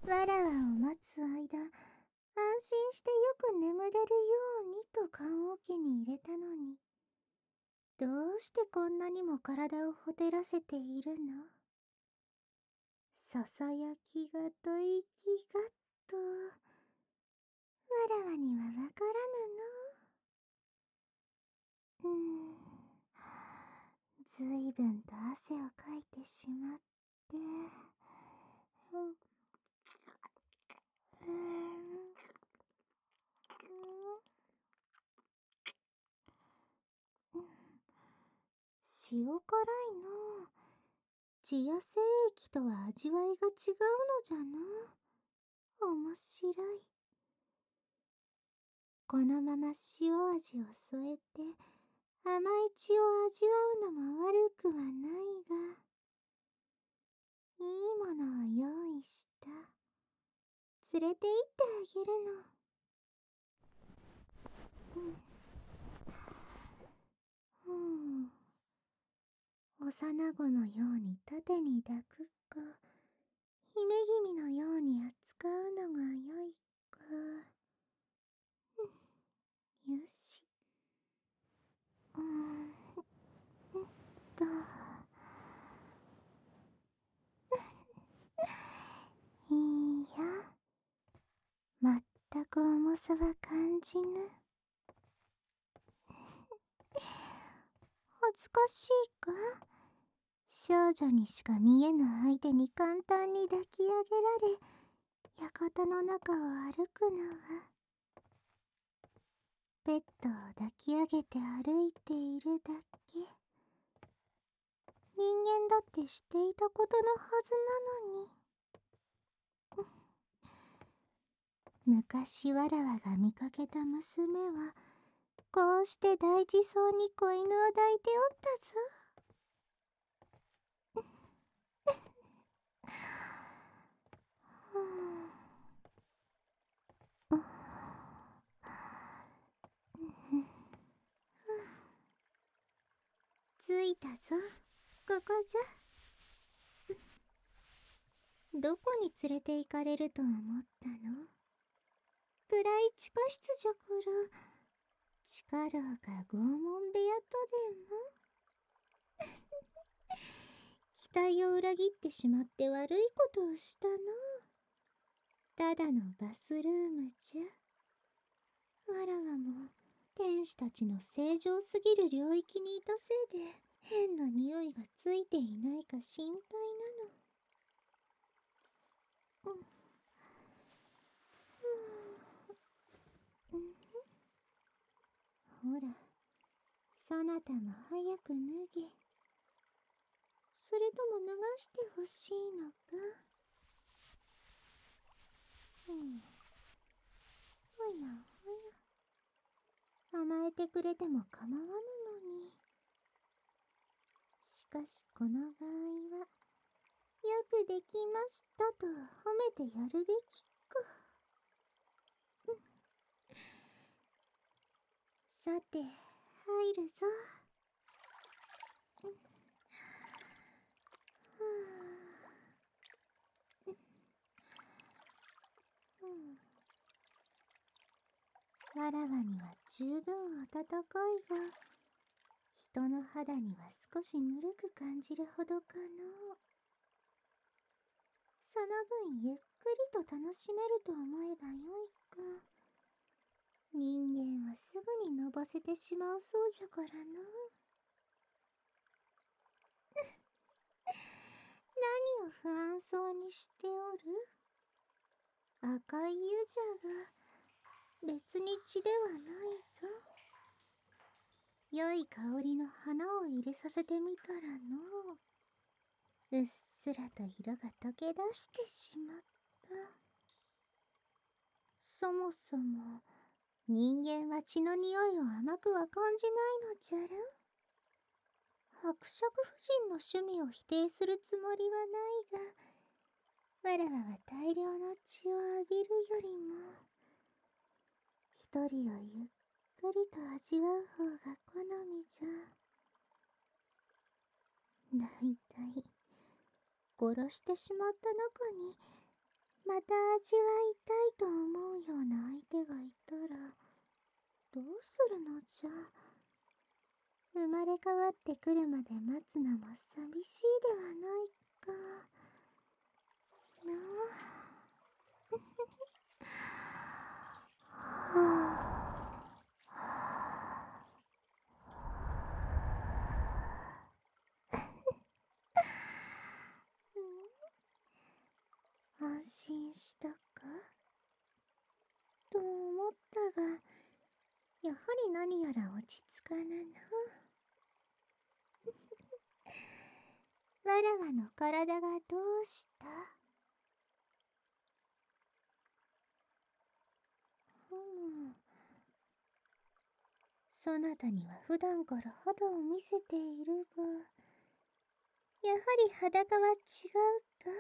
わらわを待つ間、安心してよく眠れるようにと棺桶に入れたのに、どうしてこんなにも体をほてらせているの？ささやきがと息がと、わらわにはわからぬの。ずいぶんと汗をかいてしまって、塩辛いの。血や精液とは味わいが違うのじゃな。面白い。このまま塩味を添えて甘い血を味わうのも悪くはないが、いいものを用意した。連れて行ってあげるの。幼子のように縦に抱くか、姫君のように扱うのが良いか。よし。と。いいや。まったく重さは感じぬ。恥ずかしいか？少女にしか見えぬ相手に簡単に抱き上げられ、館の中を歩くのは、ペットを抱き上げて歩いているだけ。人間だってしていたことのはずなのに。昔わらわが見かけた娘は、こうして大事そうに子犬を抱いておったぞ。着いたぞ。ここじゃ。どこに連れて行かれると思ったの？暗い地下室じゃから、地下牢か拷問部屋とでも。期待を裏切ってしまって悪いことをしたの。ただのバスルームじゃ。わらわも天使たちの正常すぎる領域にいたせいで変な匂いがついていないか心配なの。ほら、そなたも早く脱げ。それとも脱がしてほしいのか？おやおや、甘えてくれても構わぬのに。しかしこの場合は、よくできましたと褒めてやるべきか。さて、入るぞ。わらわには十分暖かいが、人の肌には少しぬるく感じるほどかの。その分ゆっくりと楽しめると思えばよいか。人間はすぐにのぼせてしまうそうじゃからな。何を不安そうにしておる？赤い湯じゃが、別に血ではないぞ。良い香りの花を入れさせてみたらのう。うっすらと色が溶け出してしまった。そもそも、人間は血の匂いを甘くは感じないのじゃろ。伯爵夫人の趣味を否定するつもりはないが、わらわは大量の血を浴びるよりも、一人をゆっくりと味わう方が好みじゃ。だいたい殺してしまった中にまた味わいたいと思うような相手がいたら、どうするのじゃ。生まれ変わってくるまで待つのも寂しいではないか。なあ。安心したかと思ったが、やはり何やら落ち着かぬな。わらわの体がどうした？ふむ。そなたには普段から肌を見せているが、やはり裸は違うか？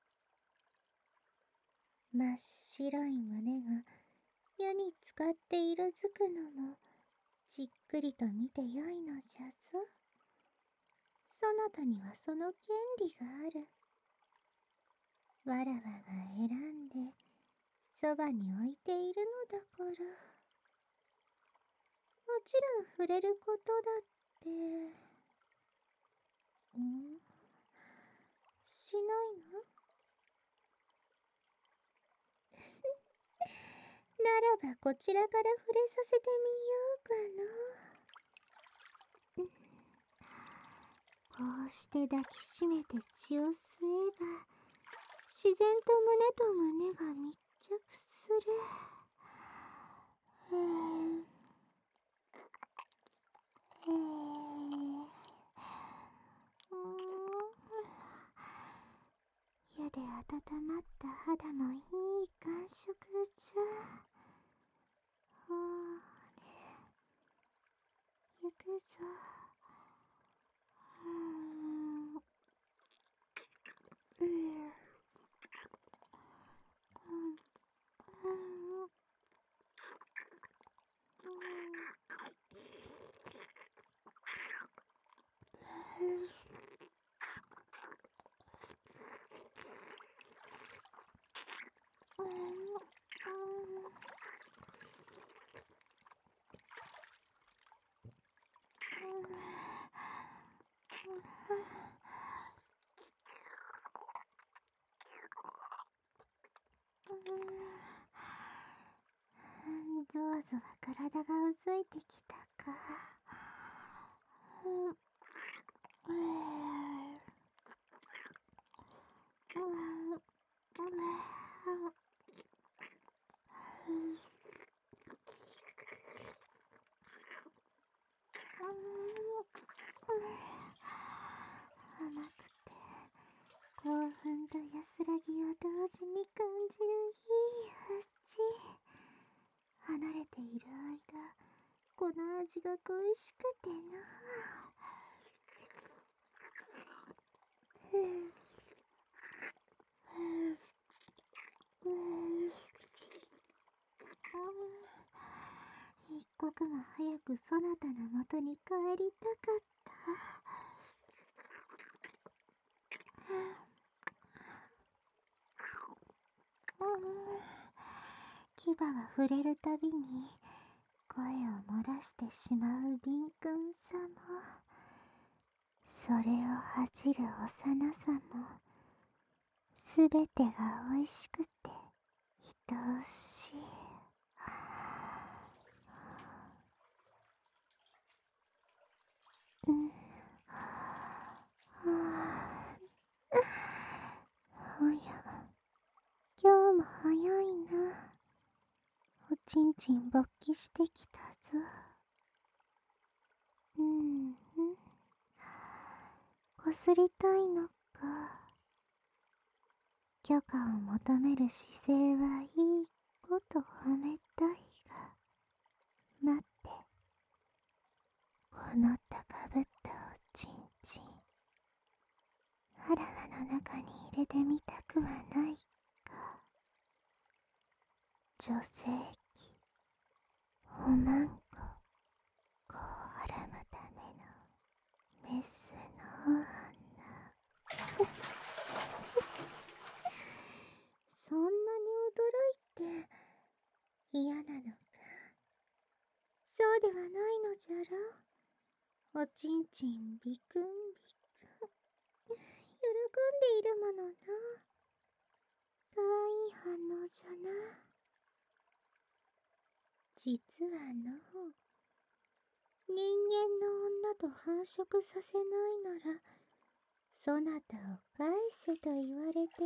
真っ白い胸が矢に使って色づくのもじっくりと見てよいのじゃぞ。そなたにはその権利がある。わらわが選んでそばに置いているのだから。もちろん触れることだって、しないの？ならばこちらから触れさせてみようかな。こうして抱きしめて血を吸えば、自然と胸と胸が密着する。湯で温まった肌もいい感触じゃ。ほれ、行くぞ。ゾワゾワ体がうずいてきたか。甘くて興奮と安らぎを同時に感じるいい味。離れている間、この味が恋しくてな。一刻も早くそなたのもとに帰りたかった。牙が触れるたびに声を漏らしてしまう敏感さも、それを恥じる幼さも、すべてが美味しくて愛おしい。おや、今日も早いな。おちんちん勃起してきたぞ。こすりたいのか。許可を求める姿勢はいいこと褒めたいが、待って。この高ぶったおちんちん、あらわの中に入れてみたくはないか。女性器、おまんこ、こうはらむためのメスの女。そんなおちんちんビクンビクン。喜んでいるものな。かわいい反応じゃな。実はの、人間の女と繁殖させないなら、そなたを返せと言われて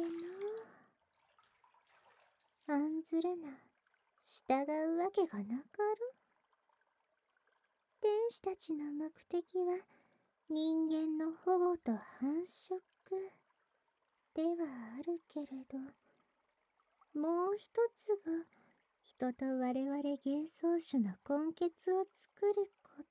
な。案ずるな。従うわけがなかろ。天使たちの目的は人間の保護と繁殖ではあるけれど、もう一つが人と我々幻想種の根血を作ること。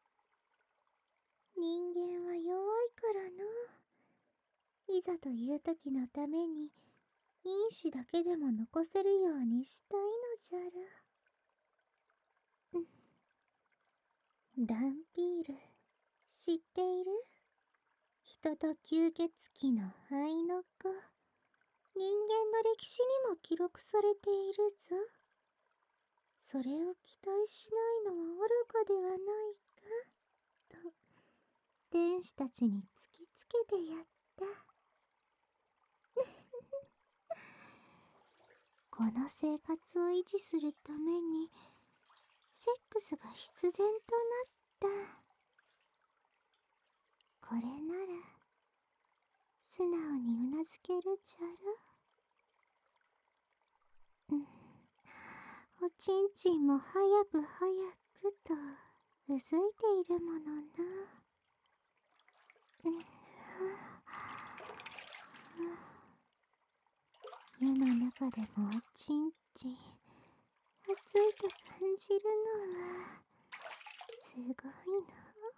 人間は弱いからな。いざという時のために因子だけでも残せるようにしたいのじゃる。ダンピール、知っている？人と吸血鬼の愛の子、人間の歴史にも記録されているぞ。それを期待しないのは愚かではないか、と天使たちに突きつけてやった。この生活を維持するためにセックスが必然となった。これなら素直にうなずけるじゃろ。おちんちんも早く早くとうずいているものな。湯の中でもおちんちん熱いと感じるのはすごいな。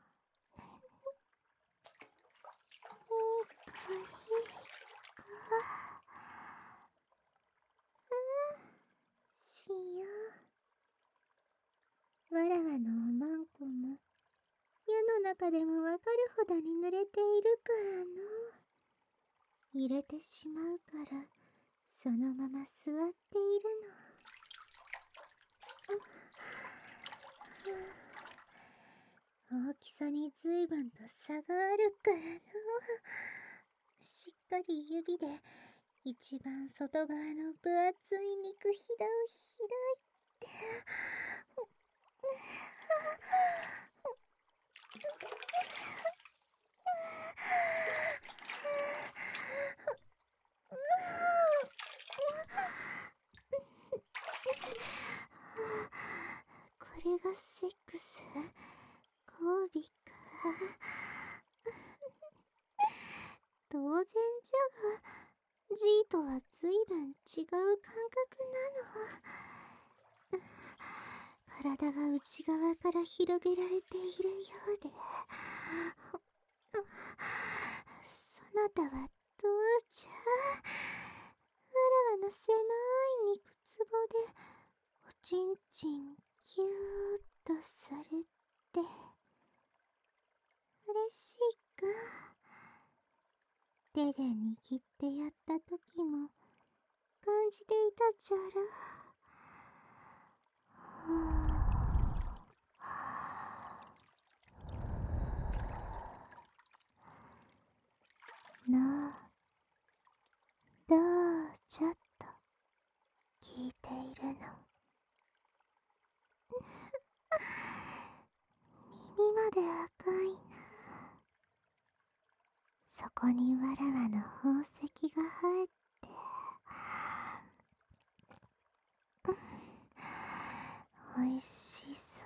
いいかいいか。しよう。わらわのおまんこも湯の中でもわかるほどに濡れているからの。入れてしまうからそのまま座っているの。大きさにずいぶんと差があるからの。しっかり指で一番外側の分厚い肉ひだを開いて。これがセックス？交尾か。当然じゃが、G とはずいぶん違う感覚なの。体が内側から広げられているようで。そなたはどうじゃ？わらわの狭い肉つぼでおちんちんぎゅーっとされて嬉しいか？手で握ってやった時も感じていたじゃろ。なあ、どうじゃと聞いているの。耳まで赤いな。そこにわらわの宝石が生えて、おいしそう。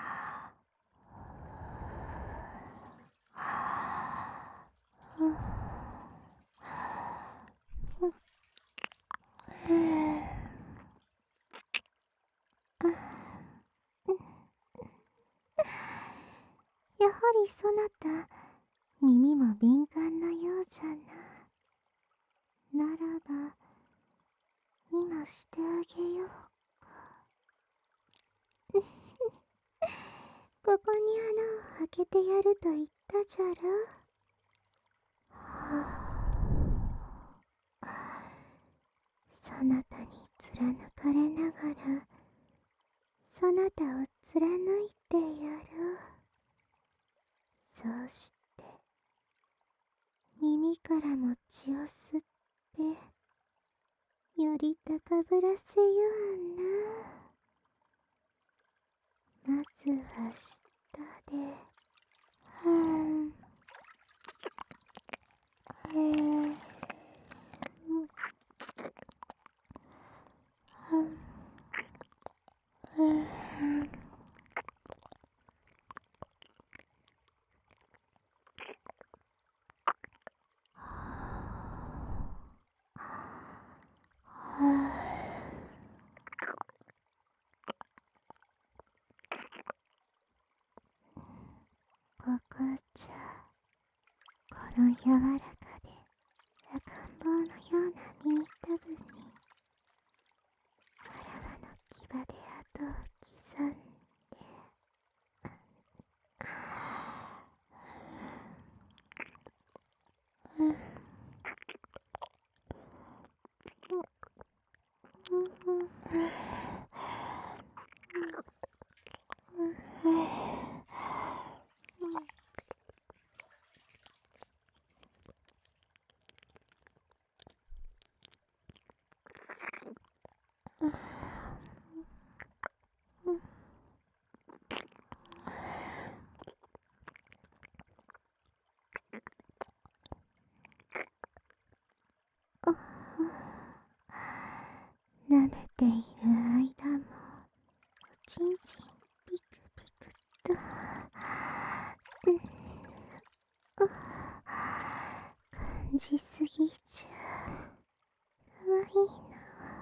やはりそなた、耳も敏感なようじゃな。ならば、今してあげようか。ここに穴を開けてやると言ったじゃろ。そなたに貫かれながら、そなたを貫いてやろう。 そうして耳からも血を吸ってより高ぶらせような。まずは下で心地この柔らかで赤ん坊のような耳たぶにわらわの牙で跡を刻んで舐めている間もおちんちんピクピクと感じすぎちゃかわいいな。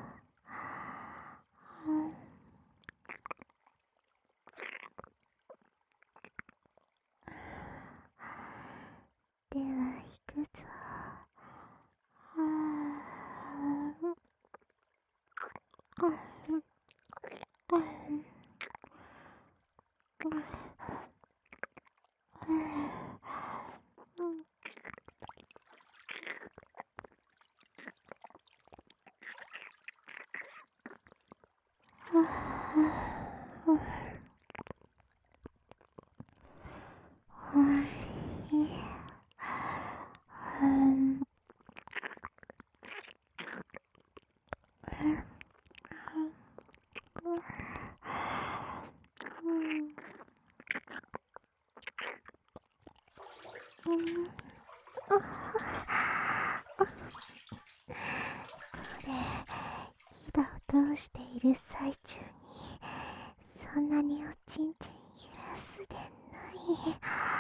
では行くぞ。牙を通している最中にそんなにおちんちん揺らすでない。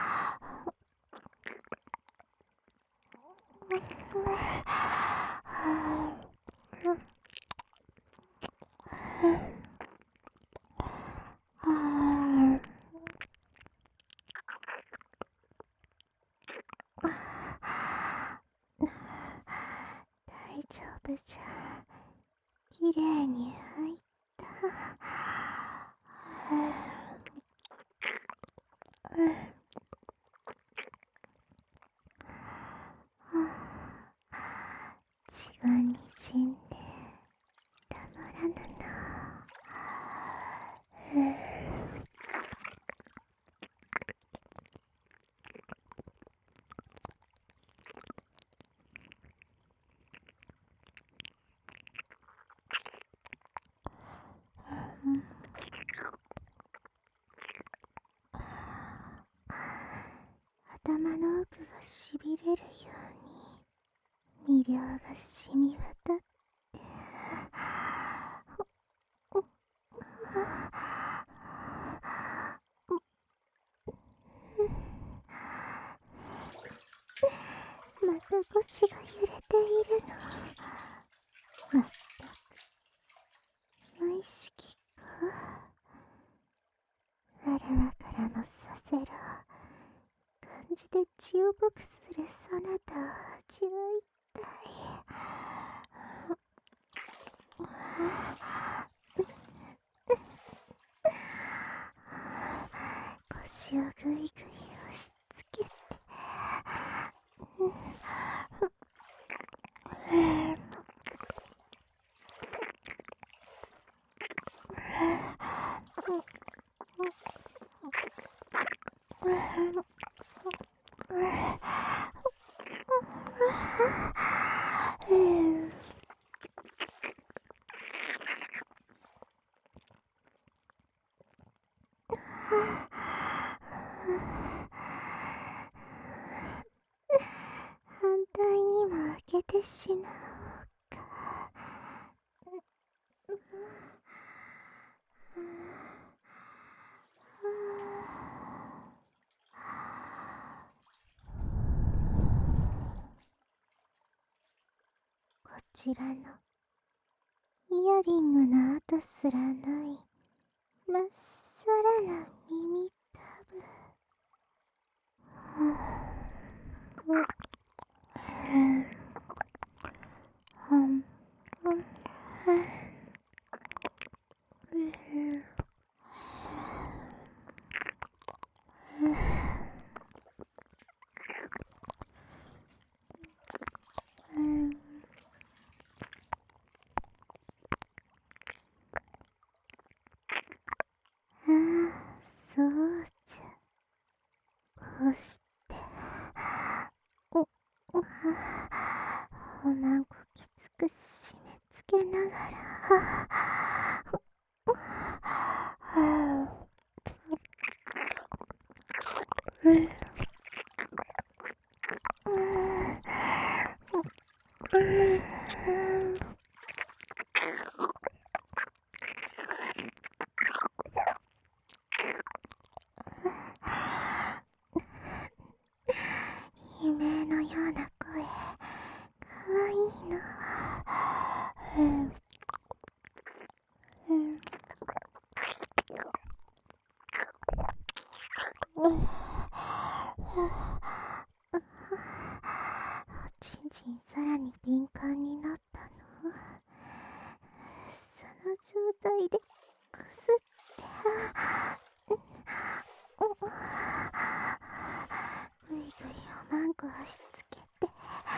大丈夫じゃ。きれいに開いた。血がにじんでたまらぬな。頭の奥がしびれるように魅了が染み渡ってまた腰が揺れているの。まったく無意識か。わらわからもさせろ。感じで血を濃くするそなたを味わいたい。腰をぐいぐい押しつけてしまおうか。こちらのイヤリングの跡すらないまっさらな耳たぶ。そうじゃ。こうしておまんこきつく締め付けながら悲鳴のような声、かわいいの。おちんちんさらに敏感になったの。その状態でくすってぐいぐいおまんこ押し付けて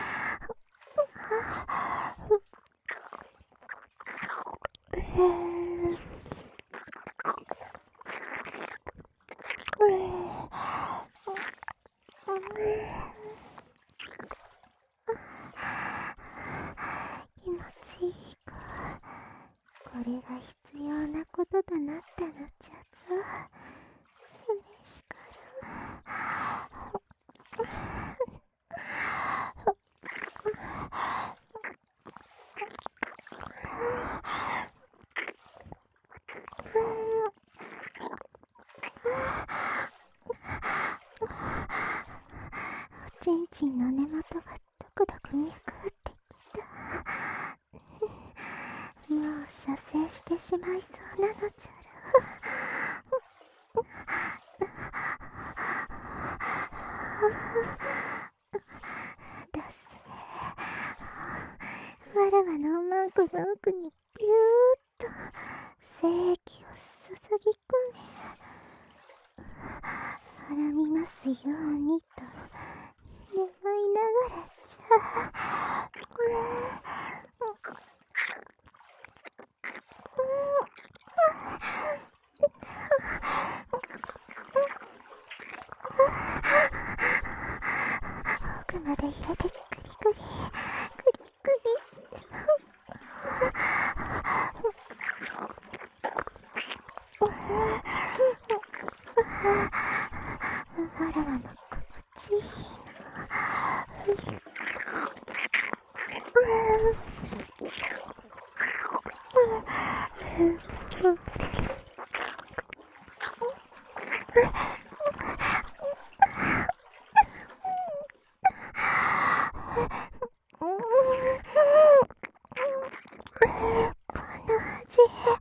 気持ちいい子。これが必要なこととなったのじゃぞ。嬉しかおちんちんの根元がドクドク脈打ってきた。もう射精してしまいそうなのじゃろ。だせわらわのおまんこの奥にビューッと精液を注ぎ込め、はらみますようにと願いながらじゃ。奥まで入れてクリクリクリクリ。わらわの心地いいこの味。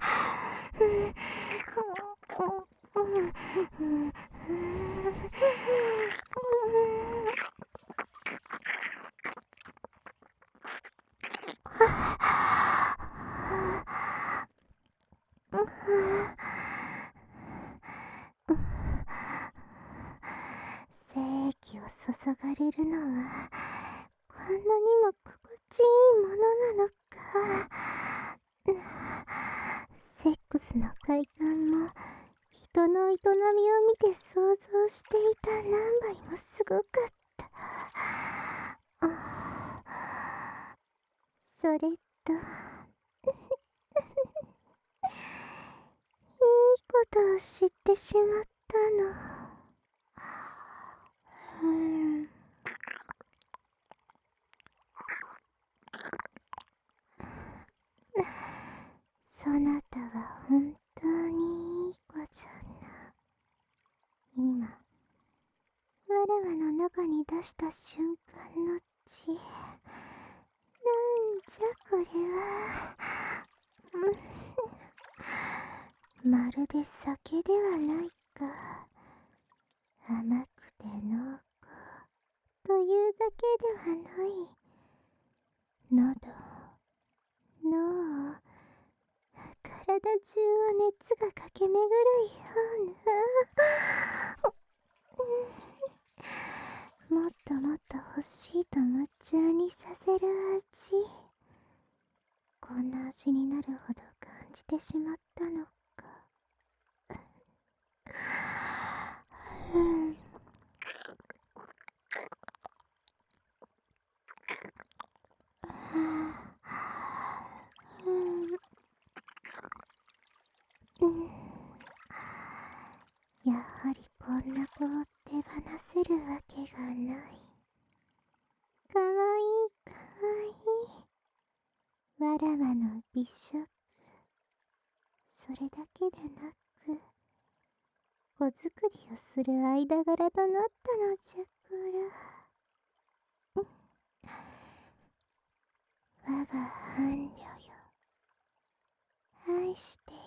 精液を注がれるのはこんなにも心地いいものなのか。セックスの快感も人の営みを見て想像していた何倍もすごかった。それといいことを知ってしまったの。 わらわの中に出した瞬間の血。なんじゃこれは。まるで酒ではないか。甘くて濃厚というだけではない。喉、脳、体中を熱が駆け巡るような。もっともっと欲しいと夢中にさせる味。こんな味になるほど感じてしまったのか。やはりこんな子を手放せるわけがない。かわいいかわいい。わらわの美食。それだけでなく、子作りをする間柄となったのじゃから。我が伴侶よ。愛している。